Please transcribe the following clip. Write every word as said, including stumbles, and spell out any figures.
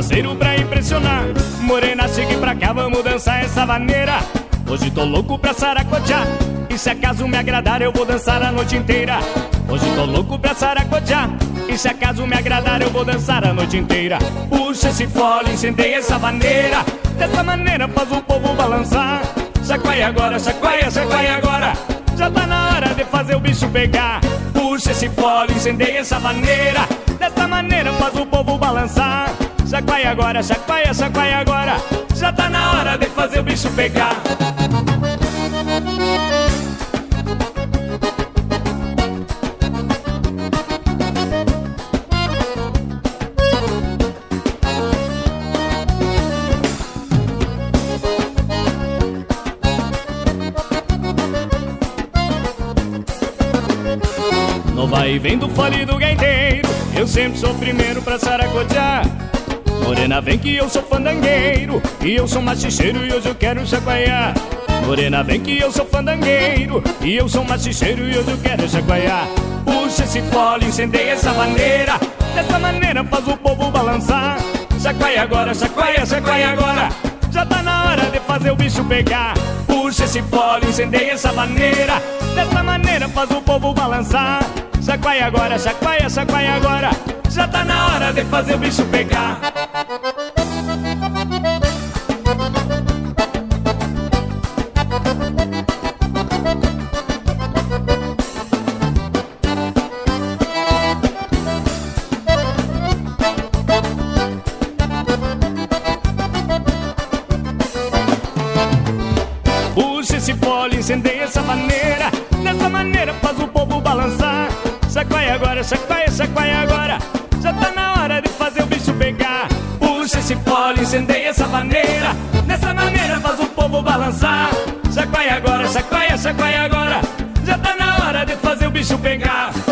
faceiro pra impressionar. Morena, chegue pra cá, vamos dançar essa maneira. Hoje tô louco pra saracotear, e se acaso me agradar eu vou dançar a noite inteira. Hoje tô louco pra saracotear, e se acaso me agradar eu vou dançar a noite inteira. Puxa esse fole, incendeia essa maneira. Dessa maneira faz o povo balançar. Chacoalha agora, chacoalha, chacoalha agora. Já tá na hora de fazer o bicho pegar. Puxa esse fole, incendeia essa maneira. Dessa maneira faz o povo balançar. Chacoalha agora, chacoalha, chacoalha agora. Já tá na hora de fazer o bicho pegar. No vai e vem do fole do gaiteiro, eu sempre sou o primeiro pra saracotear. Morena, vem que eu sou fandangueiro, e eu sou machicheiro e hoje eu quero chacoalhar. Morena, vem que eu sou fandangueiro, e eu sou machicheiro e hoje eu quero chacoalhar. Puxa esse fole, incendeia essa maneira. Dessa maneira faz o povo balançar. Chacoalha agora, chacoalha, chacoalha agora. Já tá na hora de fazer o bicho pegar. Puxa esse fole, incendeia essa maneira. Dessa maneira faz o povo balançar. Chacoalha agora, chacoalha, chacoalha agora. Já tá na hora de fazer o bicho pegar. Puxa esse fole, incendeia essa maneira. Dessa maneira faz o povo balançar. Chacoalha agora, chacoalha, chacoalha agora. Já tá na hora de fazer o bicho pegar. Puxa esse fole, incendeia essa maneira. Dessa maneira faz o povo balançar. Chacoalha agora, chacoalha, chacoalha agora. Já tá na hora de fazer o bicho pegar.